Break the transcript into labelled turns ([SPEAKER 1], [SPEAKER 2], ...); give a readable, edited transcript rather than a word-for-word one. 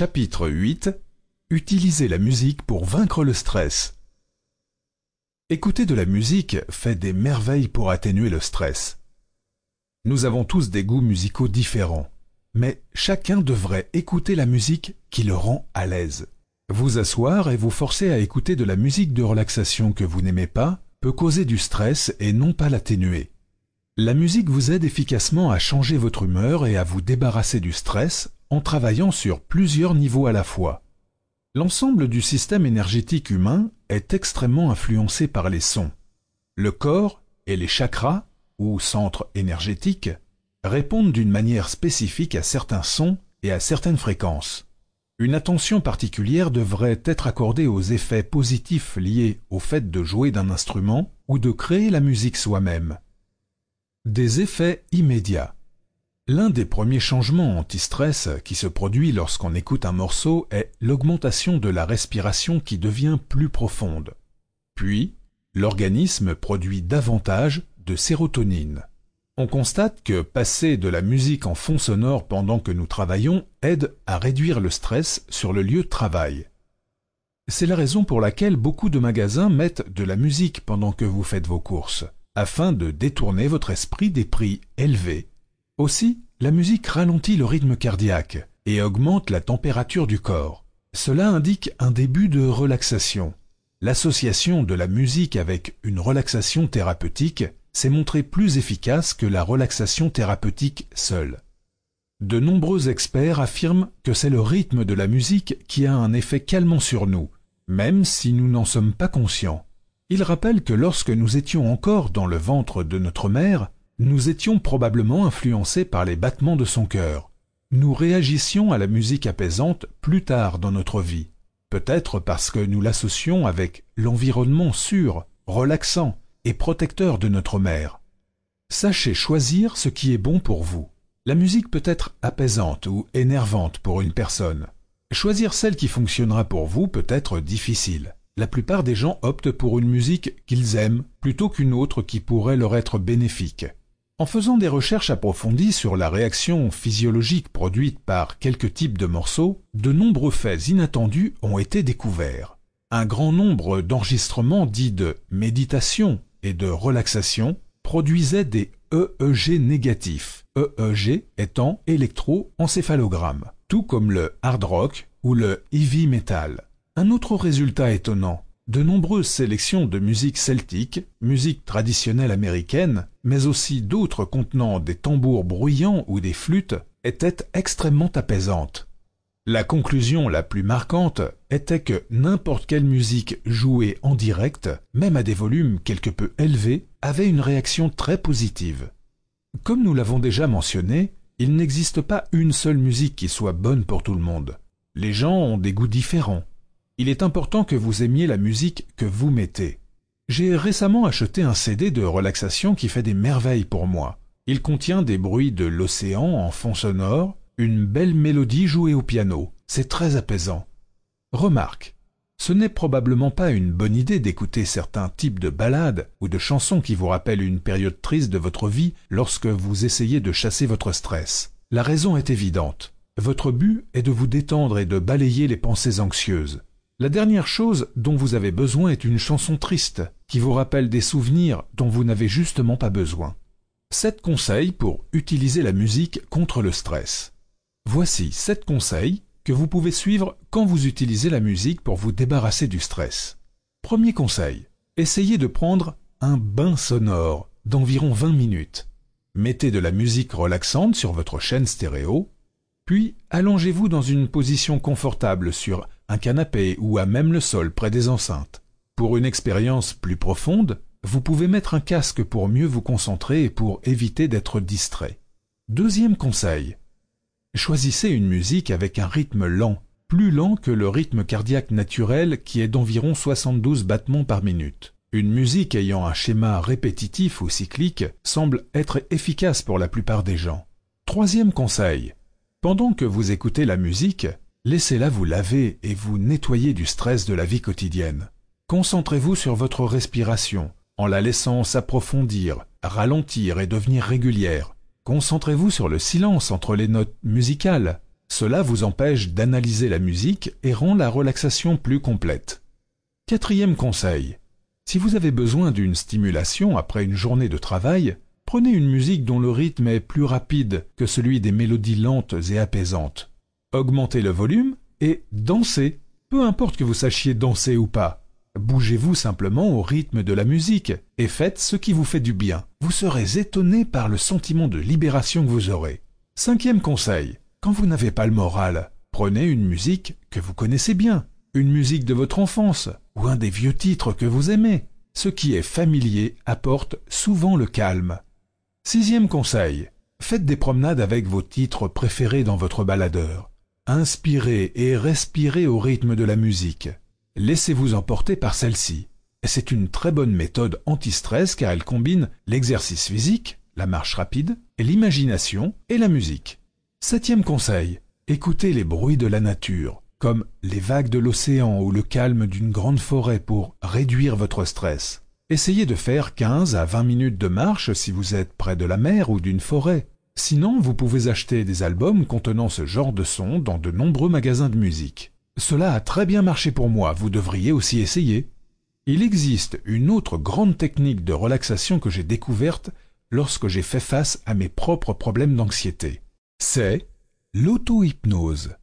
[SPEAKER 1] Chapitre 8. Utilisez la musique pour vaincre le stress. Écouter de la musique fait des merveilles pour atténuer le stress. Nous avons tous des goûts musicaux différents, mais chacun devrait écouter la musique qui le rend à l'aise. Vous asseoir et vous forcer à écouter de la musique de relaxation que vous n'aimez pas peut causer du stress et non pas l'atténuer. La musique vous aide efficacement à changer votre humeur et à vous débarrasser du stress en travaillant sur plusieurs niveaux à la fois. L'ensemble du système énergétique humain est extrêmement influencé par les sons. Le corps et les chakras, ou centres énergétiques, répondent d'une manière spécifique à certains sons et à certaines fréquences. Une attention particulière devrait être accordée aux effets positifs liés au fait de jouer d'un instrument ou de créer la musique soi-même. Des effets immédiats. L'un des premiers changements anti-stress qui se produit lorsqu'on écoute un morceau est l'augmentation de la respiration qui devient plus profonde. Puis, l'organisme produit davantage de sérotonine. On constate que passer de la musique en fond sonore pendant que nous travaillons aide à réduire le stress sur le lieu de travail. C'est la raison pour laquelle beaucoup de magasins mettent de la musique pendant que vous faites vos courses, afin de détourner votre esprit des prix élevés. Aussi, la musique ralentit le rythme cardiaque et augmente la température du corps. Cela indique un début de relaxation. L'association de la musique avec une relaxation thérapeutique s'est montrée plus efficace que la relaxation thérapeutique seule. De nombreux experts affirment que c'est le rythme de la musique qui a un effet calmant sur nous, même si nous n'en sommes pas conscients. Ils rappellent que lorsque nous étions encore dans le ventre de notre mère, nous étions probablement influencés par les battements de son cœur. Nous réagissions à la musique apaisante plus tard dans notre vie, peut-être parce que nous l'associons avec l'environnement sûr, relaxant et protecteur de notre mère. Sachez choisir ce qui est bon pour vous. La musique peut être apaisante ou énervante pour une personne. Choisir celle qui fonctionnera pour vous peut être difficile. La plupart des gens optent pour une musique qu'ils aiment plutôt qu'une autre qui pourrait leur être bénéfique. En faisant des recherches approfondies sur la réaction physiologique produite par quelques types de morceaux, de nombreux faits inattendus ont été découverts. Un grand nombre d'enregistrements dits de méditation et de relaxation produisaient des EEG négatifs, EEG étant électroencéphalogramme, tout comme le hard rock ou le heavy metal. Un autre résultat étonnant, de nombreuses sélections de musique celtique, musique traditionnelle américaine, mais aussi d'autres contenant des tambours bruyants ou des flûtes, étaient extrêmement apaisantes. La conclusion la plus marquante était que n'importe quelle musique jouée en direct, même à des volumes quelque peu élevés, avait une réaction très positive. Comme nous l'avons déjà mentionné, il n'existe pas une seule musique qui soit bonne pour tout le monde. Les gens ont des goûts différents. Il est important que vous aimiez la musique que vous mettez. J'ai récemment acheté un CD de relaxation qui fait des merveilles pour moi. Il contient des bruits de l'océan en fond sonore, une belle mélodie jouée au piano. C'est très apaisant. Remarque, ce n'est probablement pas une bonne idée d'écouter certains types de ballades ou de chansons qui vous rappellent une période triste de votre vie lorsque vous essayez de chasser votre stress. La raison est évidente. Votre but est de vous détendre et de balayer les pensées anxieuses. La dernière chose dont vous avez besoin est une chanson triste, qui vous rappelle des souvenirs dont vous n'avez justement pas besoin. 7 conseils pour utiliser la musique contre le stress. Voici 7 conseils que vous pouvez suivre quand vous utilisez la musique pour vous débarrasser du stress. Premier conseil, essayez de prendre un bain sonore d'environ 20 minutes. Mettez de la musique relaxante sur votre chaîne stéréo, puis allongez-vous dans une position confortable sur un canapé ou à même le sol près des enceintes. Pour une expérience plus profonde, vous pouvez mettre un casque pour mieux vous concentrer et pour éviter d'être distrait. Deuxième conseil, choisissez une musique avec un rythme lent, plus lent que le rythme cardiaque naturel qui est d'environ 72 battements par minute. Une musique ayant un schéma répétitif ou cyclique semble être efficace pour la plupart des gens. Troisième conseil, pendant que vous écoutez la musique, laissez-la vous laver et vous nettoyer du stress de la vie quotidienne. Concentrez-vous sur votre respiration, en la laissant s'approfondir, ralentir et devenir régulière. Concentrez-vous sur le silence entre les notes musicales. Cela vous empêche d'analyser la musique et rend la relaxation plus complète. Quatrième conseil. Si vous avez besoin d'une stimulation après une journée de travail, prenez une musique dont le rythme est plus rapide que celui des mélodies lentes et apaisantes. Augmentez le volume et dansez, peu importe que vous sachiez danser ou pas. Bougez-vous simplement au rythme de la musique et faites ce qui vous fait du bien. Vous serez étonné par le sentiment de libération que vous aurez. Cinquième conseil. Quand vous n'avez pas le moral, prenez une musique que vous connaissez bien, une musique de votre enfance ou un des vieux titres que vous aimez. Ce qui est familier apporte souvent le calme. Sixième conseil. Faites des promenades avec vos titres préférés dans votre baladeur. Inspirez et respirez au rythme de la musique. Laissez-vous emporter par celle-ci. C'est une très bonne méthode anti-stress car elle combine l'exercice physique, la marche rapide, et l'imagination et la musique. Septième conseil. Écoutez les bruits de la nature, comme les vagues de l'océan ou le calme d'une grande forêt pour réduire votre stress. Essayez de faire 15 à 20 minutes de marche si vous êtes près de la mer ou d'une forêt. Sinon, vous pouvez acheter des albums contenant ce genre de son dans de nombreux magasins de musique. Cela a très bien marché pour moi, vous devriez aussi essayer. Il existe une autre grande technique de relaxation que j'ai découverte lorsque j'ai fait face à mes propres problèmes d'anxiété. C'est l'auto-hypnose.